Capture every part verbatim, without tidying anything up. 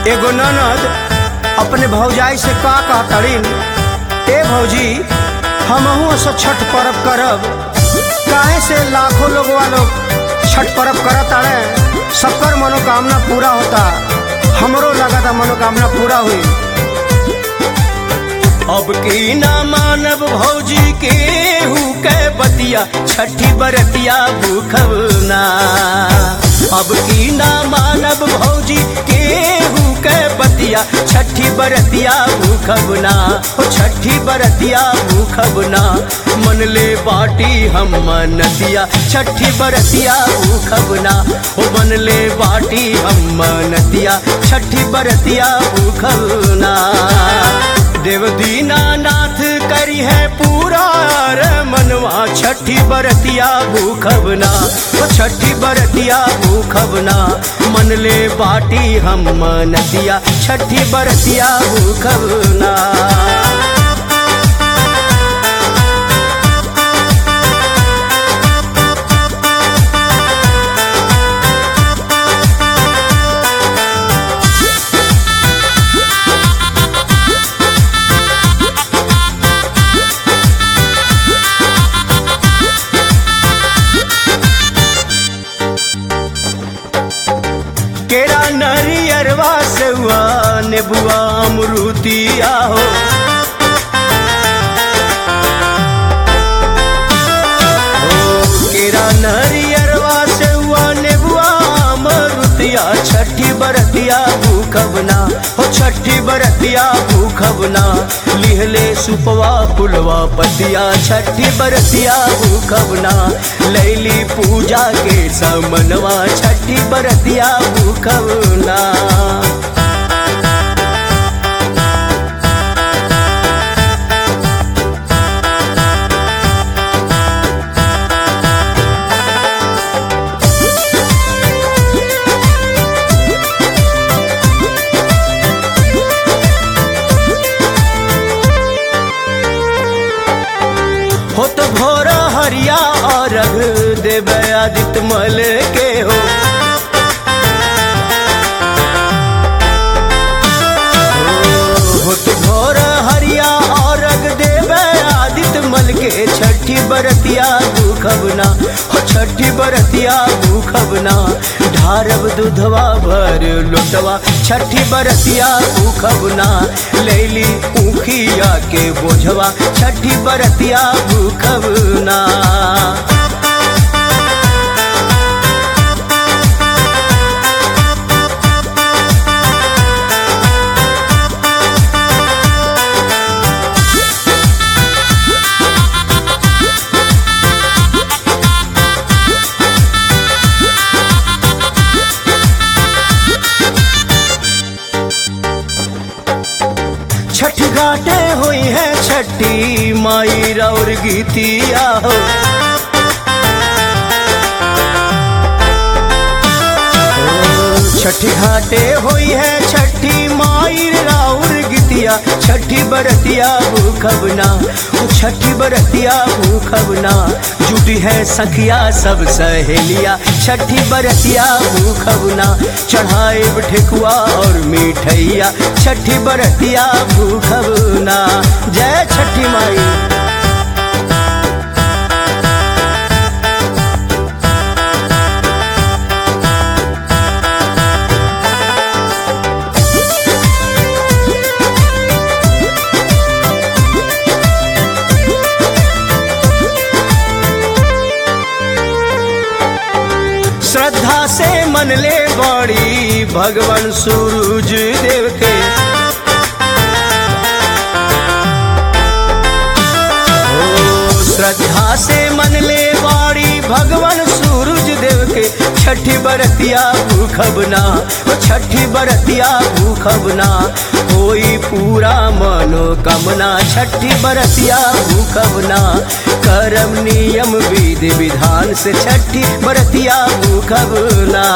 एगो ननद अपने भौजाई से का कहतड़ीन, ए भौजी हमहू ऐसा छठ पर्व करब। काहे से लाखों लोग वालों छठ पर्व करत आड़े, सबकर मनोकामना पूरा होता, हमरो लगा मनोकामना पूरा हुई। अब की ना मानव भौजी के हु के बतिया, छठी बरतिया भूखब ना। अब की ना मानव भौजी के हु के बतिया, छठी बरतिया भूखब ना। ओ छठी बरतिया भूखब ना, मन ले बाटी हम मनतिया, छठी बरतिया भूखब ना। ओ मन ले बाटी हम मनतिया, छठी बरतिया भूखब ना। देव दीनानाथ करी है पूरा रे मनवा, छठी बरतिया भूखब ना। छठी बरतिया भूखब ना, मन ले बाटी हम मनतिया, छठी बरतिया भूखब ना। केरा नरियरवा सेवा नेबुआ अमरूतिया हो, केरा नरियरवा सेवा नेबुआ अमरूतिया, छठी बरतिया भूखब ना। हो छठी बरतिया भूखब ना, लिहले सुपवा फुलवा पतिया, छठी बरतिया भूखब ना। लैली पूजा के समनवा, छठी बरतिया भूखब ना। हो तो भोर हरिया और देव आदित्य मल के हो, हो तो भोर हरिया और देव आदित्य मल के, छठी बरतिया भूखब ना। हो छठी बरतिया भूखब ना, ढारब दूधवा भर लोटवा, छठी बरतिया भूखब ना। लैली ऊखिया के बोझवा, छठी बरतिया भूखब ना। छठ घाटे हुई है छठी माई और गीतिया हो, छठी घाटे हुई है छठी माई और गीतिया, छठी बरतिया भूखब ना। छठी बरतिया भूखब ना, जुटी है सखिया सब सहेलिया, छठी बरतिया भूखब ना। चढ़ाए ठेकुआ और मिठैया, छठी बरतिया भूखब ना। जय छठी माई। श्रद्धा से मन ले बड़ी भगवान सूरज देव के, ओ श्रद्धा से मन ले बड़ी भगवान सूरज देव के, छठी बरतिया भूखब ना। छठी बरतिया भूखब ना, कोई पूरा मनोकामना, छठी बरतिया भूखब ना। करम नियम विधि विधान से, छठी बरतिया भूखब ना।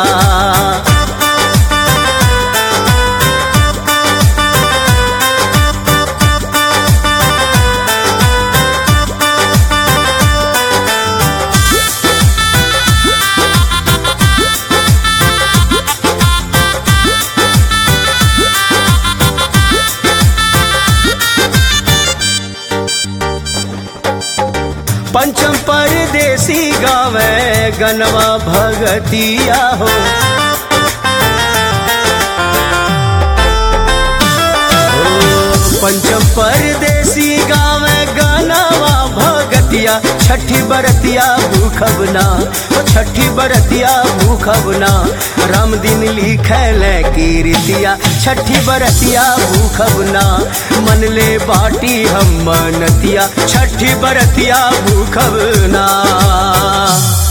परदेसी गावे गनवा भगतिया हो। पंचम परदेसी गावे गनवा भगतिया, छठी बरतिया भूखबना, ओ छठी बरतिया भूखबना। राम दिन लिखल कीर्तिया, छठी बरतिया भूखबना। मन ले बाटी हम मनतिया, छठी बरतिया भूखबना।